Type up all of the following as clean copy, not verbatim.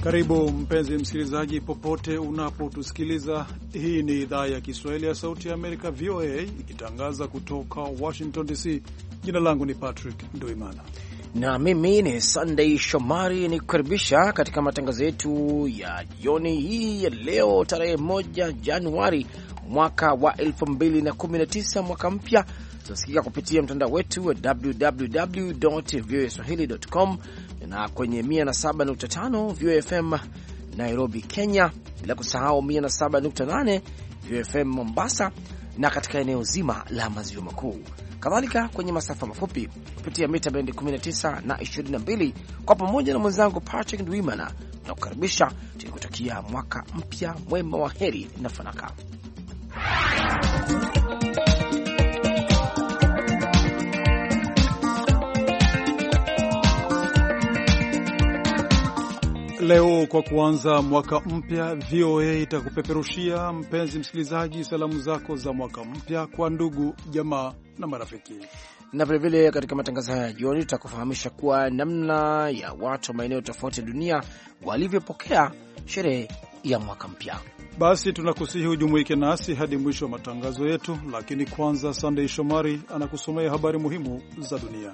Karibu mpenzi msikilizaji, popote unapotusikiliza. Hii ni idhaa ya Kiswahili ya Sauti ya Amerika, VOA, ikitangaza kutoka Washington DC. Jina langu ni Patrick Nduimana na mimi ni Sunday Shomari, ni kukaribisha katika matangazo yetu ya jioni hii ya leo tarehe 1 Januari mwaka wa 2019, mwaka mpya. Tunasikika kupitia mtandao wetu wa www.voaswahili.com na kwenye 107.5 VOA FM Nairobi, Kenya, bila kusahau 107.8 VOA FM Mombasa na katika eneo zima la maziwa makuu. Kadhalika kwenye masafa mafupi kupitia mita bendi 19 na 22. Kwa pamoja na mwenzangu Patrick Ndwimana na kukaribisha tukikutakia mwaka mpya mwema wa heri na fanaka. Leo kwa kuanza mwaka mpya, VOA itakupeperushia mpenzi msikilizaji salamu zako za mwaka mpya kwa ndugu, jamaa na marafiki. Na vilevile katika matangazo haya jioni tutakufahamisha kuwa namna ya watu wa maeneo tofauti ya dunia walivyopokea sherehe ya mwaka mpya. Basi tunakusihi ujumuike nasi hadi mwisho wa matangazo yetu, lakini kwanza Sunday Shomari anakusomea habari muhimu za dunia.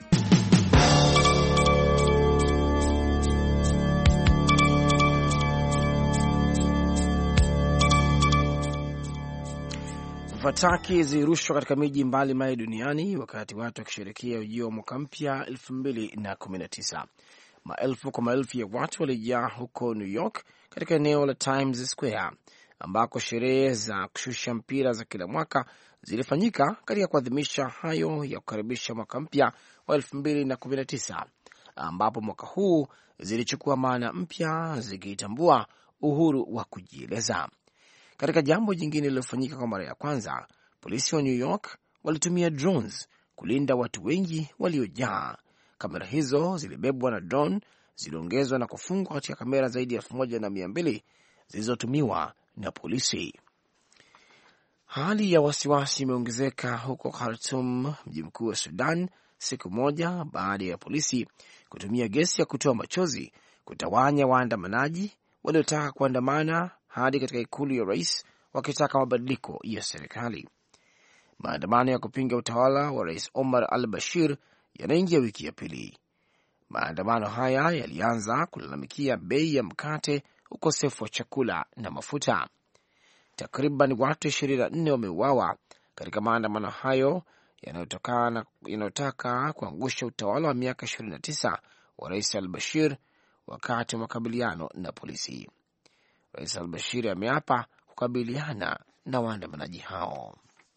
Fataki zilirushwa katika miji mbalimbali duniani wakati watu wakisherehekea ujio wa mwaka mpya 2019. Maelfu kwa maelfu ya watu walijaa huko New York katika eneo la Times Square ambako sherehe za kushusha mpira za kila mwaka zilifanyika katika kuadhimisha hayo ya kukaribisha mwaka mpya wa 2019, ambapo mwaka huu zilichukua maana mpya zikitambua uhuru wa kujieleza. Katika jambo jingine lililofanyika kwa mara ya kwanza, polisi wa New York walitumia drones kulinda watu wengi waliojaa. Kamera hizo zilibebwa na drone ziliongezwa na kufungwa katika kamera zaidi ya 1200 zilizotumiwa na polisi. Hali ya wasiwasi imeongezeka huko Khartoum, mji mkuu wa Sudan, siku moja baada ya polisi kutumia gesi ya kutoa machozi kutawanya waandamanaji waliotaka kuandamana hadi katika ikulu ya rais wakitaka mabadiliko ya serikali. Maandamano ya kupinga utawala wa Rais Omar al-Bashir yanaingia wiki ya pili. Maandamano haya yalianza kulalamikia bei ya mkate, ukosefu wa chakula na mafuta. Takriban watu 24 wameuawa katika maandamano hayo yanayotaka kuangusha utawala wa miaka 29 wa Rais al-Bashir wakati wa makabiliano na polisi. Rais al-Bashir ameapa kukabiliana na waandamanaji hao.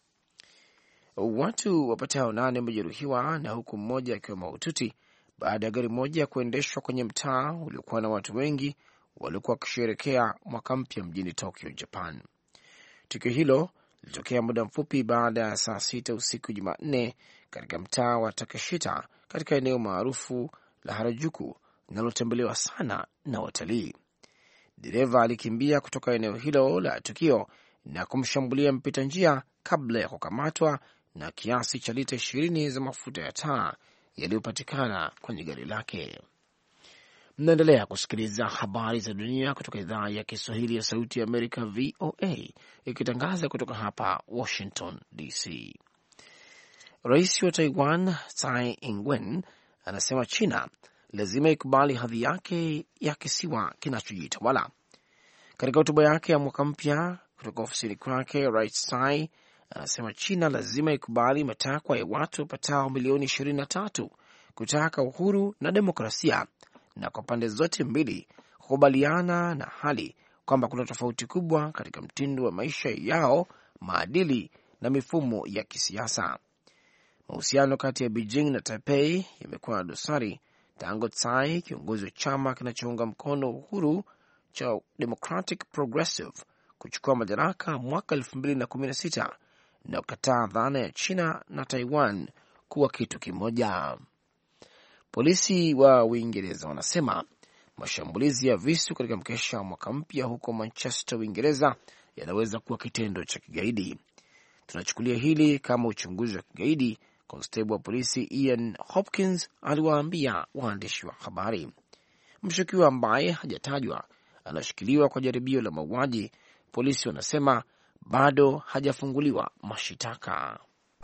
Watu wapatao 8 wamejeruhiwa na huku mmoja akiwa mahututi baada ya gari moja kuendeshwa kwenye mtaa uliokuwa na watu wengi waliokuwa wakisherehekea mwaka mpya mjini Tokyo, Japan. Tukio hilo lilitokea muda mfupi baada ya saa 6 usiku Jumanne katika mtaa wa Takeshita katika eneo maarufu la Harajuku linalotembelewa sana na watalii. Dereva alikimbia kutoka eneo hilo la tukio na kumshambulia mpita njia kabla ya kukamatwa na kiasi cha lita 20 za mafuta ya taa yaliyopatikana kwenye gari lake. Mnaendelea kusikiliza habari za dunia kutoka idhaa ya Kiswahili ya Sauti ya Amerika, VOA, ikitangaza kutoka hapa Washington DC. Rais wa Taiwan Tsai Ing-wen anasema China lazima ikubali hadhi yake ya kisiwa kinachojitawala. Katika hotuba yake ya mwaka mpya kutoka ofisini kwake, Rais Tsai anasema China lazima ikubali matakwa ya watu wapatao milioni 23 kutaka uhuru na demokrasia, na kwa pande zote mbili kukubaliana na hali kwamba kuna tofauti kubwa katika mtindo wa maisha yao, maadili na mifumo ya kisiasa. Mahusiano kati ya Beijing na Taipei yamekuwa na dosari tangu Tsai, kiongozi wa chama kinachounga mkono uhuru cha Democratic Progressive, kuchukua madaraka mwaka 2016 na kukataa dhana ya China na Taiwan kuwa kitu kimoja. Polisi wa Uingereza wanasema mashambulizi ya visu katika mkesha wa mwaka mpya huko Manchester, Uingereza, yanaweza kuwa kitendo cha kigaidi. Tunachukulia hili kama uchunguzi wa kigaidi, konstebo wa polisi Ian Hopkins aliwaambia waandishi wa habari. Mshukiwa ambaye hajatajwa anashikiliwa kwa jaribio la mauaji. Polisi wanasema bado hajafunguliwa mashitaka.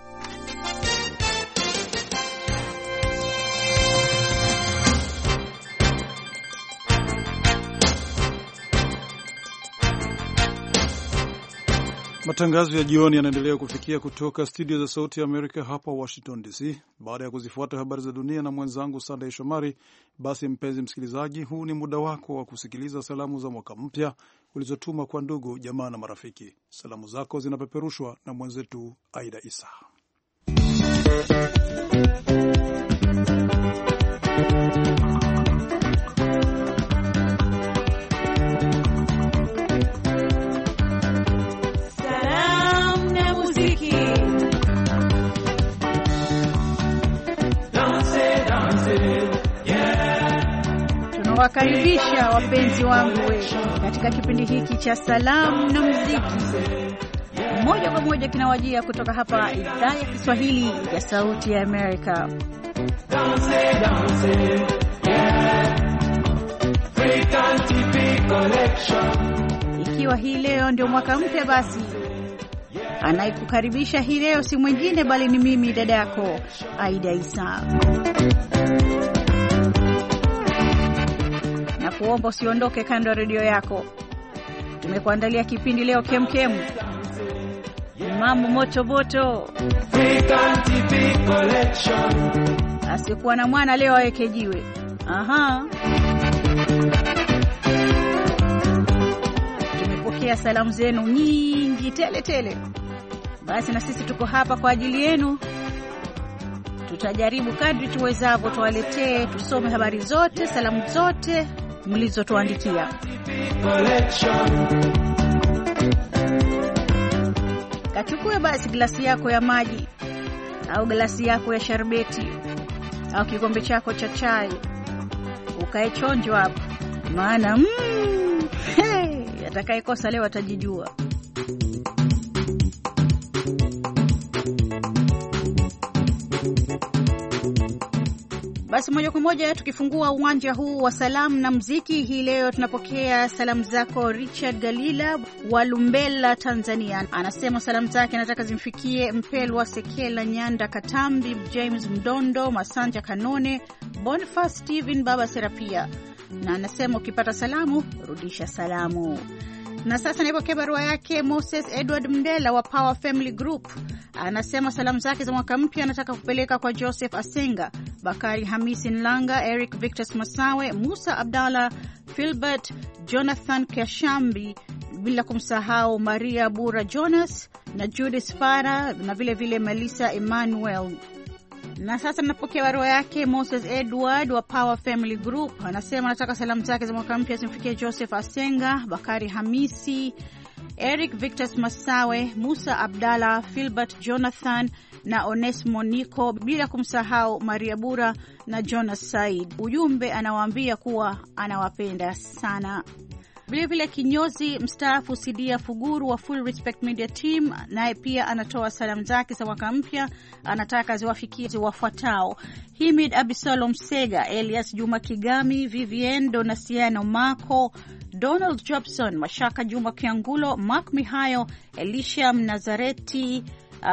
Matangazo ya jioni yanaendelea kufikia kutoka studio za Sauti ya Amerika hapa Washington DC. Baada ya kuzifuata habari za dunia na mwenzangu Sunday Shomari, basi mpenzi msikilizaji, huu ni muda wako wa kusikiliza salamu za mwaka mpya ulizotuma kwa ndugu, jamaa na marafiki. Salamu zako zinapeperushwa na mwenzetu Aida Isa. Tunawakaribisha wapenzi wangu katika kipindi hiki cha salamu na muziki. Moja kwa moja kinawajia kutoka hapa idhaa ya Kiswahili ya Sauti ya Amerika. Ikiwa hii leo ndio mwaka mpya, basi anayekukaribisha hii leo si mwingine bali ni mimi, dada yako Aida Isa. Na kuomba usiondoke kando ya redio yako. Tumekuandalia kipindi leo kemkem, mambo moto moto. Asikuwa na mwana leo aweke jiwe. Aha. Tumepokea salamu zenu nyingi tele tele. Basi na sisi tuko hapa kwa ajili yenu. Tutajaribu kadri tuwezavyo tuwaletee, tusome habari zote, salamu zote mlizotuandikia. Kachukue basi glasi yako ya maji au glasi yako ya sharbeti au kikombe chako cha chai, ukae chonjo hapo, maana atakayekosa leo atajijua. Basi moja kwa moja tukifungua uwanja huu wa salamu na muziki hii leo, tunapokea salamu zako Richard Galila wa Lumbela, Tanzania. Anasema salamu zake anataka zimfikie Mpelwa Sekela, Nyanda Katambi, James Mdondo, Masanja Kanone, Boniface Steven, Baba Serapia. Na anasema ukipata salamu rudisha salamu. Na sasa naipokea barua yake Moses Edward Mndela wa Power Family Group. Anasema salamu zake za mwaka mpya anataka kupeleka kwa Joseph Asenga, Bakari Hamisi Nlanga, Eric Victus Masawe, Musa Abdallah, Philbert Jonathan Kashambi, bila kumsahau Maria Bura Jonas na Judith Farah na vile vile Melissa Emmanuel. Na sasa napokea barua yake Moses Edward wa Power Family Group. Anasema anataka salamu zake za mwaka mpya zimfikie Joseph Asenga, Bakari Hamisi, Eric Victus Masawe, Musa Abdallah, Philbert Jonathan na Onesmo Nico, bila kumsahau Maria Bura na Jonas Said. Ujumbe anawaambia kuwa anawapenda sana. Vile vile kinyozi mstaafu Sidia Fuguru wa Full Respect Media Team naye pia anatoa salamu zake za mwaka mpya, anataka ziwafikie wafuatao: Himid Abisalom Sega, Elias Juma Kigami, Vivian Donasiano Mako, Donald Jobson, Mashaka Juma Kiangulo, Mark Mihayo, Elisha Mnazareti,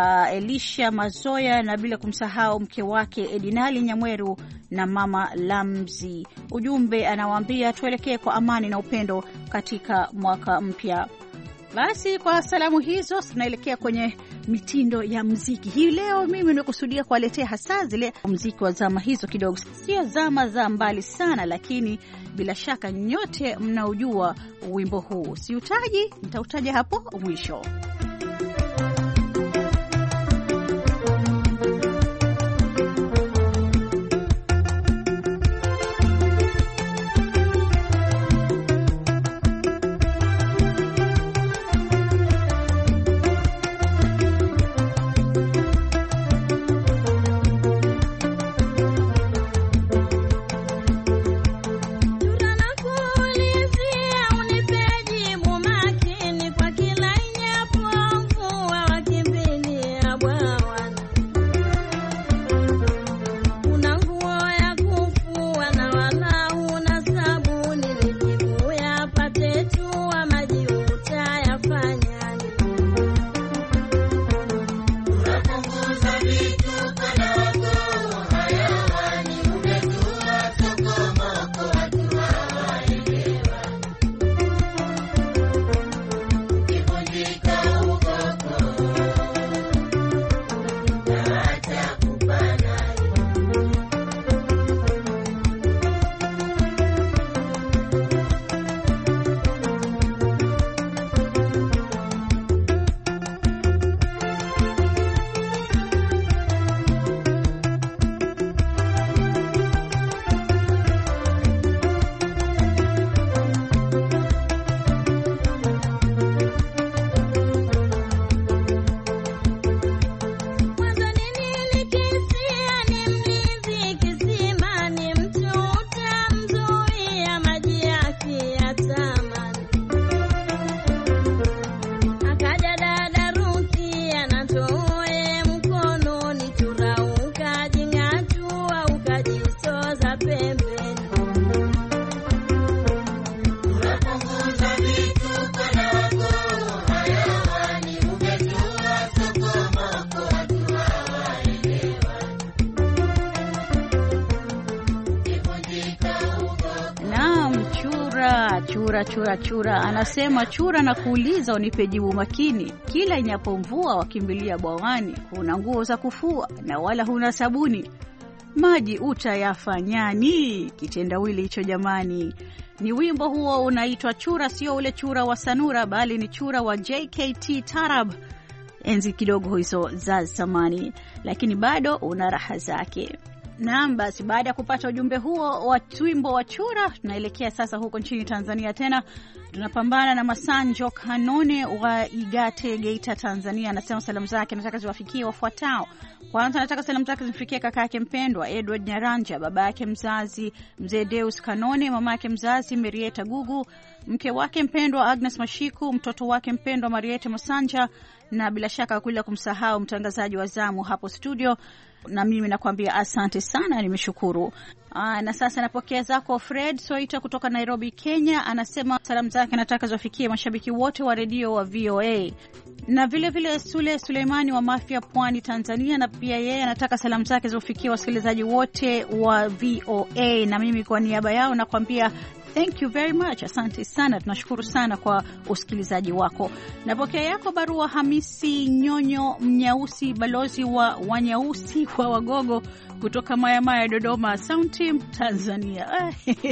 Elisha Mazoya na bila kumsahau mke wake Edinali Nyamweru na mama Lamzi. Ujumbe anawaambia tuelekee kwa amani na upendo katika mwaka mpya. Basi kwa salamu hizo tunaelekea kwenye mitindo ya muziki. Hii leo mimi nimekusudia kuwaletea hasa zile muziki wa zama hizo kidogo. Sio zama za mbali sana, lakini bila shaka nyote mnaujua wimbo huu. Siutaji, nitautaja hapo mwisho. Unipeni kwa kila inyapo chura. Anasema chura na kuuliza unipe jibu makini. Kila inapomvua wakimbilia bwawani, kuna nguo za kufua na wala huna sabuni. Maji utayafanyani? Kitendawili hicho jamani. Ni wimbo huo unaitwa Chura, sio ule chura wa Sanura bali ni chura wa JKT Tarab. Enzi kidogo hizo za zamani, lakini bado una raha zake. Naam, basi baada ya kupata ujumbe huo wa wimbo wa chura, tunaelekea sasa huko nchini Tanzania tena. Tunapambana na Masanjo Kanone wa Igate, Geita, Tanzania. Anasema salamu zake nataka ziwafikie wafuatao. Kwanza nataka salamu zake zimfikie kaka yake mpendwa Edward Nyaranja, baba yake mzazi Mzee Deus Kanone, mama yake mzazi Marieta Gugu, mke wake mpendwa Agnes Mashiku, mtoto wake mpendwa Marieta Masanja, na bila shaka kula kumsahau mtangazaji wa zamu hapo studio. Na mimi nakwambia asante sana, nimeshukuru. Na sasa napokea zako Fred Soita kutoka Nairobi, Kenya. Anasema salamu zake nataka ziwafikie mashabiki wote wa redio wa VOA, na vile vile Suleimani wa Mafia, Pwani, Tanzania, na pia yeye anataka salamu zake ziwafikie wasikilizaji wote wa VOA, na mimi kwa niaba yao nakwambia thank you very much. Asante sana, tunashukuru sana kwa usikilizaji wako. Napokea yako barua Hamisi Nyonyo Mnyausi, balozi wa Wanyausi wa Wagogo kutoka Maya Dodoma Sound Team Tanzania.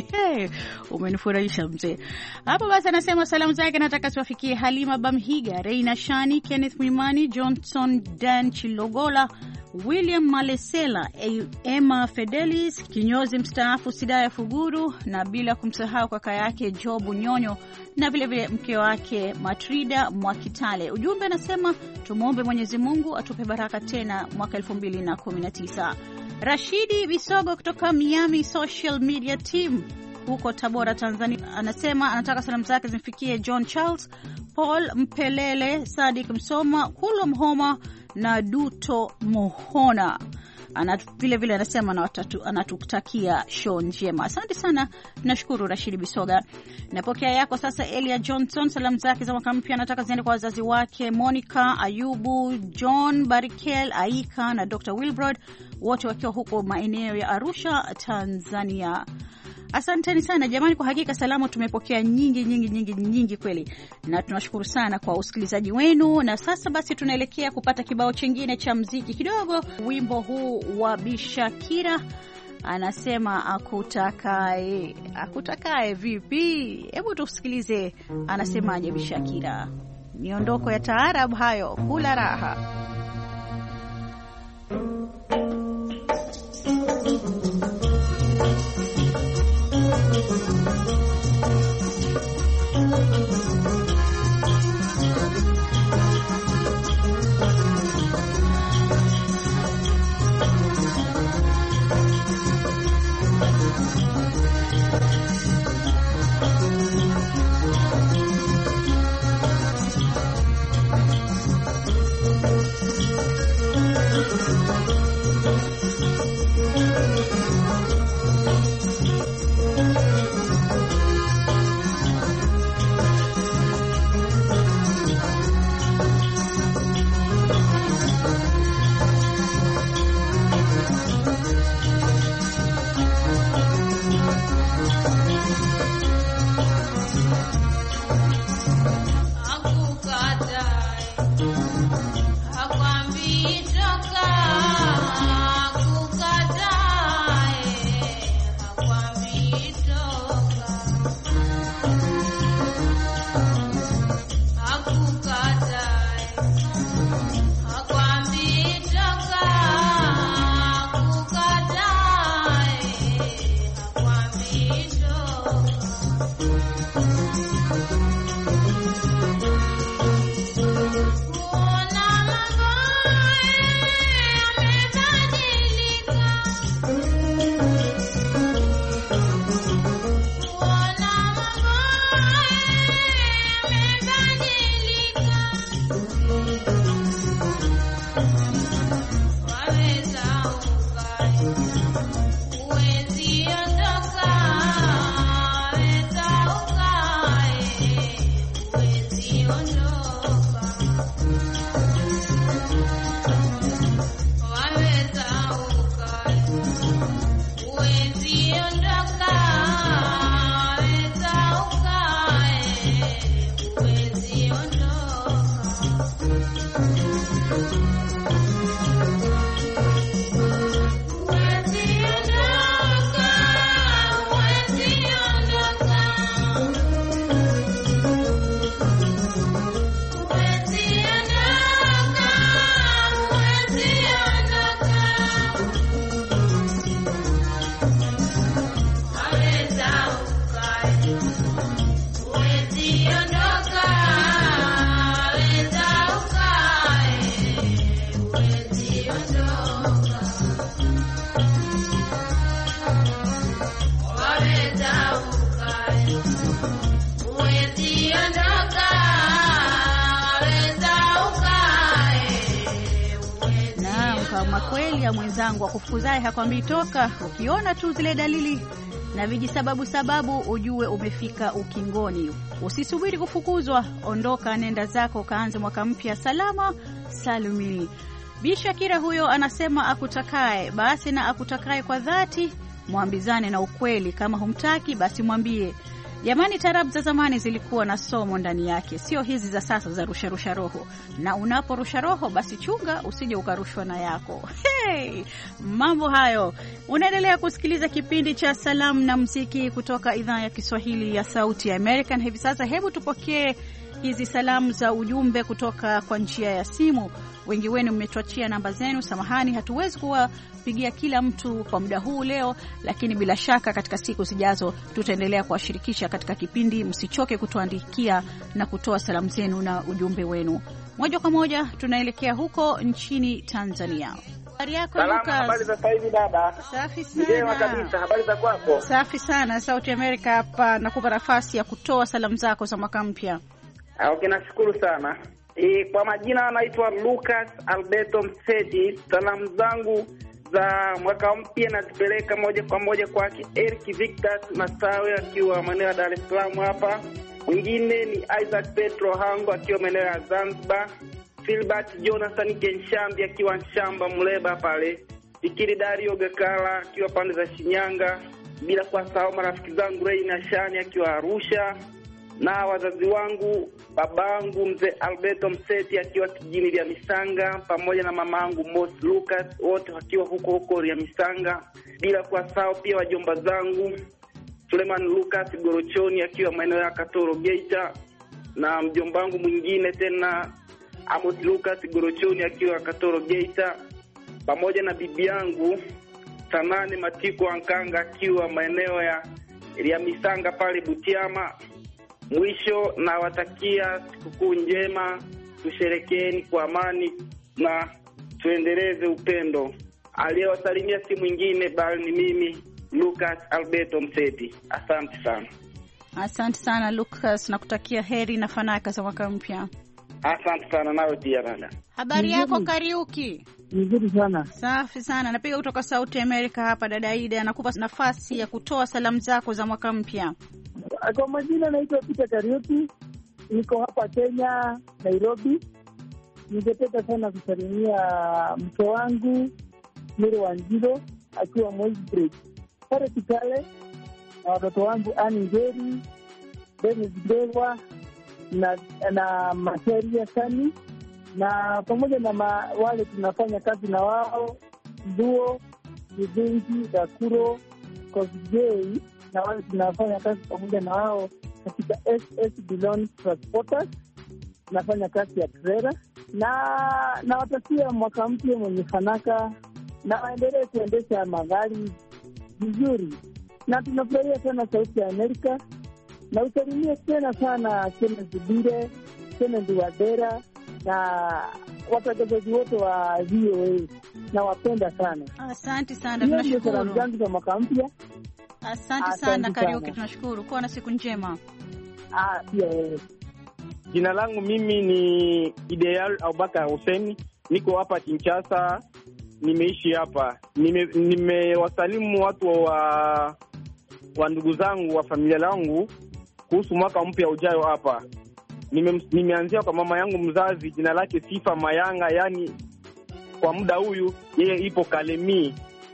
Umenifurahisha mzee. Hapo basi anasema salamu zake nataka ziwafikie Halima Bamhiga, Reina Shani, Kenneth Mwimani, Johnson Dan Chilogola, William Malesela, Emma Fedelis, kinyozi mstaafu Sidaya Fuguru, na bila kumsahau kaka yake Jobu Nyonyo, na vile vile mke wake Matrida Mwakitale. Ujumbe anasema tumuombe Mwenyezi Mungu atupe baraka tena mwaka 2019. Rashidi Bisogo kutoka Miami Social Media Team huko Tabora, Tanzania, anasema anataka salamu zake zimfikie John Charles, Paul Mpelele, Sadik Msoma, Kulo Mhoma na Duto Mohona. Vile vile anasema anatutakia show njema. Asante sana, nashukuru Rashidi Bisoga. Napokea yako sasa Elia Johnson, salamu zake za mwaka mpya anataka ziende kwa wazazi wake Monica, Ayubu, John, Barikel, Aika na Dr. Wilbrod, wote wakiwa huko maeneo ya Arusha, Tanzania. Asanteni sana jamani, kwa hakika salamu tumepokea nyingi kweli, na tunashukuru sana kwa usikilizaji wenu. Na sasa basi tunaelekea kupata kibao chingine cha muziki kidogo. Wimbo huu wa Bishakira anasema akutakae vipi. Hebu tusikilize anasemaje Bishakira. Miondoko ya taarab hayo, kula raha. Ama kweli ya mwenzangu akufukuzaye hakwambii toka. Ukiona tu zile dalili na vijisababu ujue umefika ukingoni. Usisubiri kufukuzwa, ondoka, nenda zako, kaanze mwaka mpya salama salumini. Bi Shakira huyo anasema akutakaye basi na akutakaye kwa dhati, mwambizane na ukweli. Kama humtaki basi mwambie. Jamani, tarabu za zamani zilikuwa na somo ndani yake, sio hizi za sasa za rusha roho. Na unaporusha roho basi chunga usije ukarushwa na yako. Hey, mambo hayo. Unaendelea kusikiliza kipindi cha Salamu na Muziki kutoka idhaa ya Kiswahili ya Sauti ya American. Hivi sasa hebu tupokee hizi salamu za ujumbe kutoka kwa njia ya simu. Wengi wenu mmetuachia namba zenu. Samahani, hatuwezi kuwapigia kila mtu kwa muda huu leo, lakini bila shaka katika siku zijazo tutaendelea kuwashirikisha katika kipindi. Msichoke kutuandikia na kutoa salamu zenu na ujumbe wenu. Moja kwa moja tunaelekea huko nchini Tanzania. Habari yako Lucas? Habari za sasa hivi dada? Safi sana. Njema kabisa, habari za kwako? Safi sana. Sauti America hapa, nakupa nafasi ya kutoa salamu zako za mwaka mpya. Okay, nashukuru sana. Kwa majina anaitwa Lucas Alberto Mseti. Salamu zangu za mwaka mpya nazipeleka moja kwa moja kwa Eric Victor Masawe akiwa maeneo ya Dar es Salaam hapa. Mwingine ni Isaac Petro Hango akiwa maeneo ya Zanzibar. Philbert Jonathan Kenshambi akiwa Nshamba Mleba pale. Fikiri Dario Gakala akiwa pande za Shinyanga. Bila kusahau marafiki zangu Ray na Shani akiwa Arusha. Na wazazi wangu, babangu mzee Alberto Mseti akiwa kijini vya Misanga, pamoja na mamangu Mos Lucas, wote wakiwa huko ya Misanga. Bila kusahau pia wajomba zangu Suleiman Lucas Gorochoni akiwa maeneo ya Katoro Geita, na mjomba wangu mwingine tena Amos Lucas Gorochoni akiwa Katoro Geita, pamoja na bibi yangu Sanane Matiko Ankanga akiwa maeneo ya Misanga pale Butiama. Mwisho na watakia sikukuu njema, tusherekeeni kwa amani na tuendeleze upendo. Aliyewasalimia si mwingine bali ni mimi Lucas Alberto Mseti. Asante sana. Asante sana Lucas, na kutakia heri na fanaka za mwaka mpya. Asante sana nawe pia dada. Habari yako Kariuki? Nzuri sana. Safi sana. Napiga kutoka Sauti America hapa. Dada Ida anakupa nafasi ya kutoa salamu zako za mwaka mpya. Kwa majina naitwa Peter Kariuki. Niko hapa Kenya, Nairobi. Ningependa sana kusalimia mke wangu Miri Wanjiro akiwa Moisbridge pale Kitale, na watoto wangu Ani Ngeri, Dennis Dewa na Materia Sani, na pamoja na wale tunafanya kazi na wao Duo, Nivingi, Dakuro, Kosgei, na wale tunafanya kazi pamoja na wao katika SS Bilon Transporters, nafanya kazi ya trailer, na watakia mwaka mpya mwenye fanaka na waendelee kuendesha magari vizuri. Na tunafurahia sana Sauti ya Amerika, na usalimie tena sana Kenneth Bire, Kenneth Wadera na watangazaji wote wa VOA, na wapenda sana. Asante sana, tunashukuru. Salamu zangu za mwaka mpya. Asante sana Kariuki, tunashukuru. Kuwa na siku njema. Pia wewe. Jina langu mimi ni Ideal Abubakar Hussein, niko hapa Kinshasa, nimeishi hapa. Nimewasalimu watu wa ndugu zangu wa familia langu kuhusu mwaka mpya ujao hapa. Nimeanzia kwa mama yangu mzazi, jina lake Sifa Mayanga, yani kwa muda huyu yeye ipo Kalemi.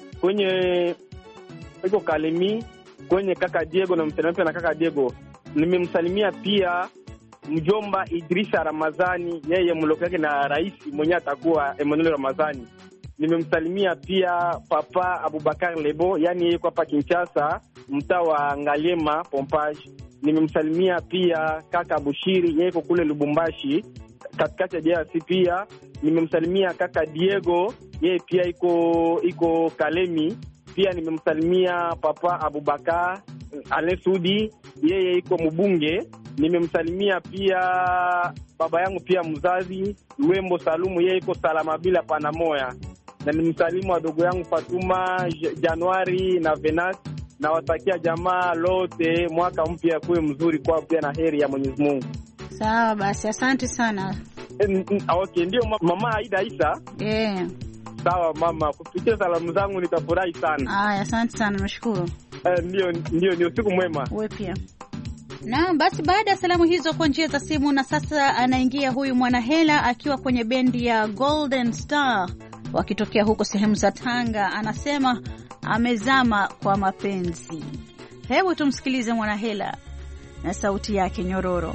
Kwenye kaka Diego na msalimia na kaka Diego. Nimemsalimia pia mjomba Idrisa Ramazani, yeye mloko yake na rais mwenye atakuwa Emmanuel Ramazani. Nimemsalimia pia papa Abubakar Lebo, yani yeye kwa hapa Kinshasa, mtaa wa Ngaliema Pompage. Nimemsalimia pia kaka Bushiri, yeye yuko kule Lubumbashi katikati ya DRC. Pia nimemsalimia kaka Diego, yeye pia iko Kalemi. Pia nimemsalimia papa Abubakar Alesudi, yeye iko Mbunge. Nimemsalimia pia baba yangu pia mzazi Wembo Salumu, yeye iko Salama bila Panamoya. Na nimsalimu wadogo yangu Fatuma, Januari na Venus, na watakia jamaa lote mwaka mpya kuwe mzuri kwa pia na heri ya Mwenyezi Mungu. Sawa basi, asante sana. Okay, ndio mama Aida Isa. Sawa mama, kupitia salamu zangu nitafurahi sana. Haya, asante sana, nashukuru. Ndio, usiku mwema. Wewe pia. Na basi baada ya salamu hizo kwa njia za simu, na sasa anaingia huyu Mwanahela akiwa kwenye bendi ya Golden Star wakitokea huko sehemu za Tanga. Anasema amezama kwa mapenzi. Hebu tumsikilize Mwanahela na sauti yake nyororo.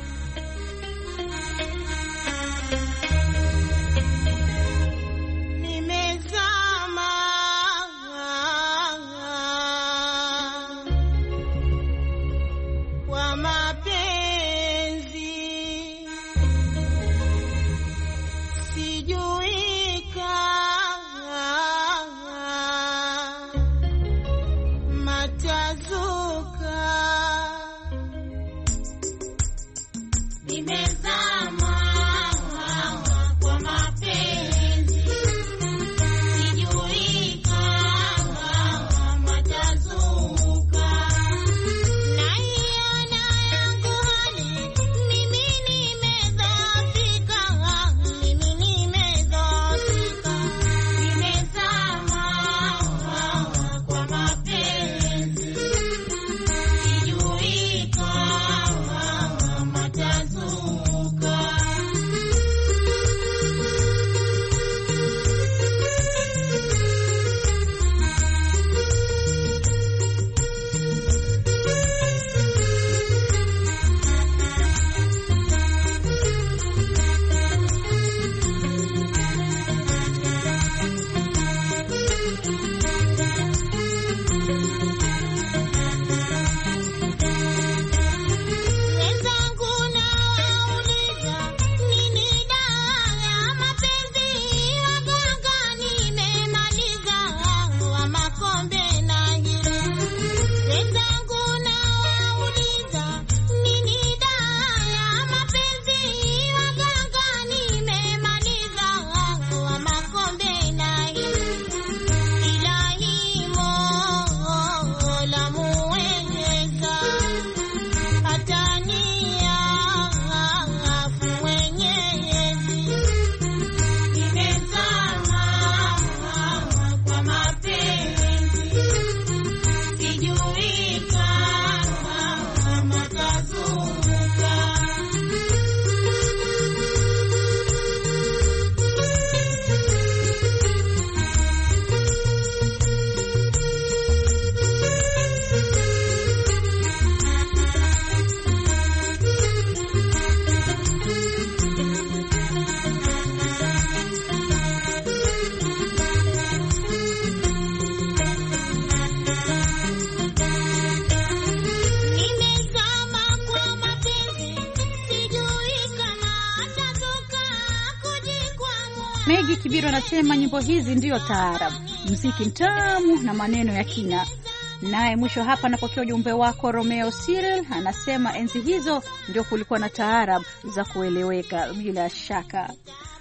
Megi Kibiru anasema nyimbo hizi ndiyo taarab, muziki mtamu na maneno ya kina. Naye mwisho hapa napokea ujumbe wako Romeo Cyril, anasema enzi hizo ndio kulikuwa na taarab za kueleweka bila shaka.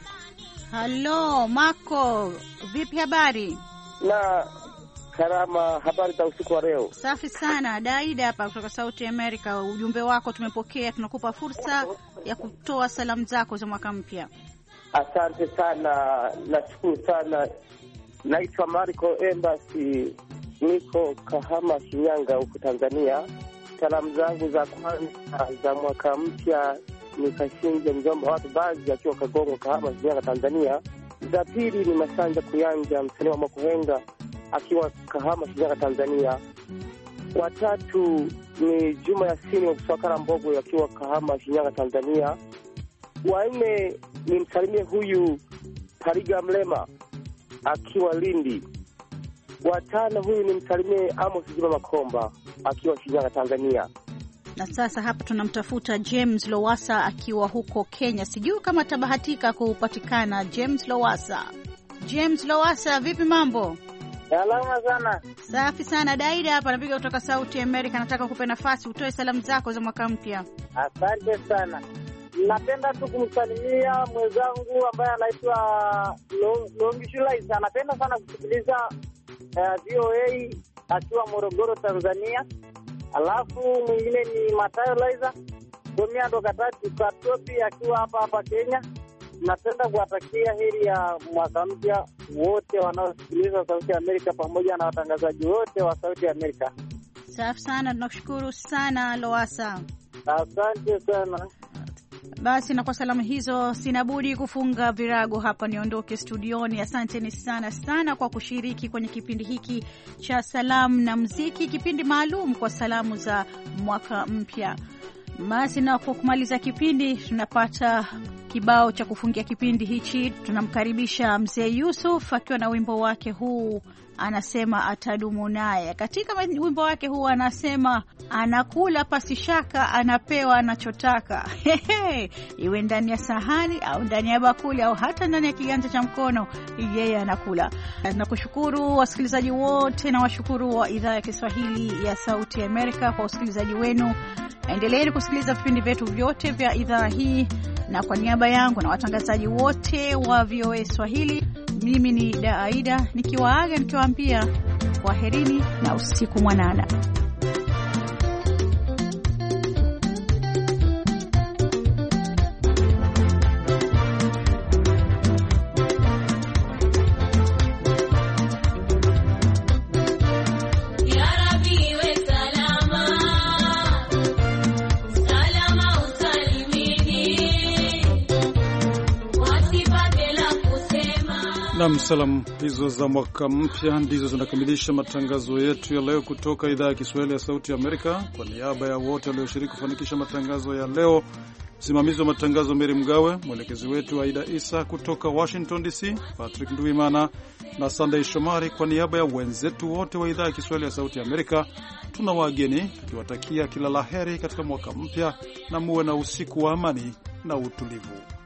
Halo Mako, vipi habari? Na Karama, habari za usiku wa leo? Safi sana. Daida hapa kutoka Sauti America. Ujumbe wako tumepokea, tunakupa fursa ya kutoa salamu zako za mwaka mpya. Asante sana, nashukuru sana. Naitwa Marco Embassy, niko Kahama, Shinyanga huko Tanzania. Salamu zangu za kwanza za mwaka mpya nikashinje mjomba watu baadhi akiwa Kagongo, Kahama, Shinyanga, Tanzania. Za pili ni Masanja Kuyanja, msanii wa Makuhenga akiwa Kahama, Shinyanga, Tanzania. Watatu ni Juma Yasini wa Kusakara Mbogo akiwa Kahama, Shinyanga, Tanzania. Wanne ni msalimie huyu Pariga Mlema akiwa Lindi. Watano huyu ni msalimie Amos Juma Makomba akiwa Shinyanga, Tanzania. Na sasa hapa tunamtafuta James Lowassa akiwa huko Kenya. Sijui kama tabahatika kupatikana James Lowassa. James Lowassa, vipi mambo? Salama sana. Safi sana. Daida hapa napiga kutoka Sauti America, nataka kukupa nafasi utoe salamu zako za mwaka mpya. Asante sana. Napenda tu kumsalimia mwenzangu ambaye anaitwa Longishulaisa. Anapenda sana kusikiliza VOA akiwa Morogoro, Tanzania. Alafu mwingine ni Matayo Laiza Gomia Dokatati Katopi akiwa hapa Kenya. Napenda kuwatakia heri ya mwaka mpya wote wanaosikiliza Sauti ya Amerika pamoja na watangazaji wote wa Sauti ya Amerika. Safi sana, tunakushukuru sana Lowassa. Asante sana. Basi na kwa salamu hizo sina budi kufunga virago hapa, niondoke studioni. Asanteni sana sana kwa kushiriki kwenye kipindi hiki cha salamu na muziki, kipindi maalum kwa salamu za mwaka mpya. Basi na kwa kumaliza kipindi tunapata kibao cha kufungia kipindi hichi. Tunamkaribisha Mzee Yusuf akiwa na wimbo wake huu, anasema atadumu naye. Katika wimbo wake huu anasema anakula pasi shaka, anapewa anachotaka. Iwe ndani ya sahani au ndani ya bakuli au hata ndani ya kiganja cha mkono, yeye anakula. Nakushukuru wasikilizaji wote na washukuru wa idhaa ya Kiswahili ya Sauti ya Amerika kwa usikilizaji wenu. Endeleeni kusikiliza vipindi vyetu vyote vya idhaa hii, na kwa niaba yangu na watangazaji wote wa VOA Swahili, mimi ni Aida nikiwaaga nikiwaambia kwaherini na usiku mwanana. Na salamu hizo za mwaka mpya ndizo zinakamilisha matangazo yetu ya leo kutoka idhaa ya Kiswahili ya Sauti ya Amerika. Kwa niaba ya wote walioshiriki kufanikisha matangazo ya leo, msimamizi wa matangazo Mary Mgawe, mwelekezi wetu Aida Isa kutoka Washington DC, Patrick Nduimana na Sunday Shomari, kwa niaba ya wenzetu wote wa idhaa ya Kiswahili ya Sauti ya Amerika, tuna wageni tukiwatakia kila laheri katika mwaka mpya, na muwe na usiku wa amani na utulivu.